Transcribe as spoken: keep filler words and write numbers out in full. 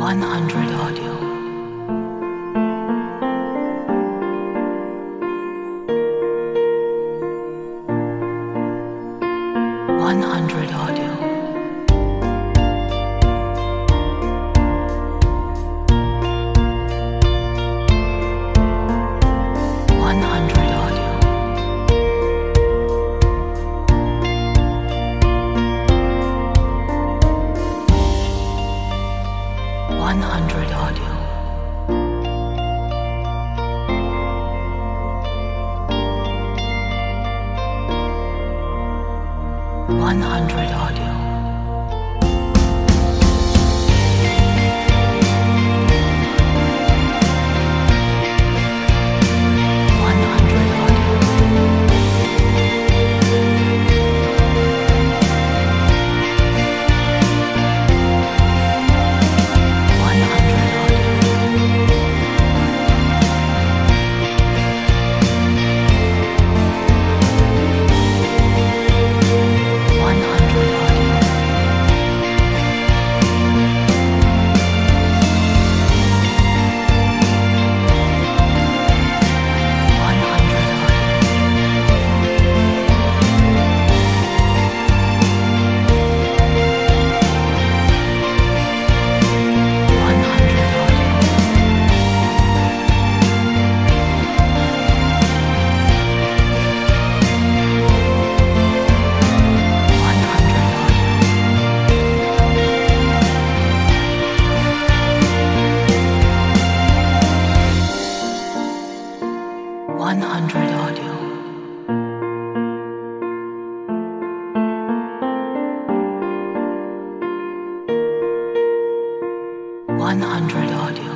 one hundred audio. one hundred audio. one hundred audio. one hundred audio. one hundred audio. one hundred audio. one hundred audio. one hundred audio. one hundred audio. one hundred audio. one hundred audio. one hundred audio. one hundred audio.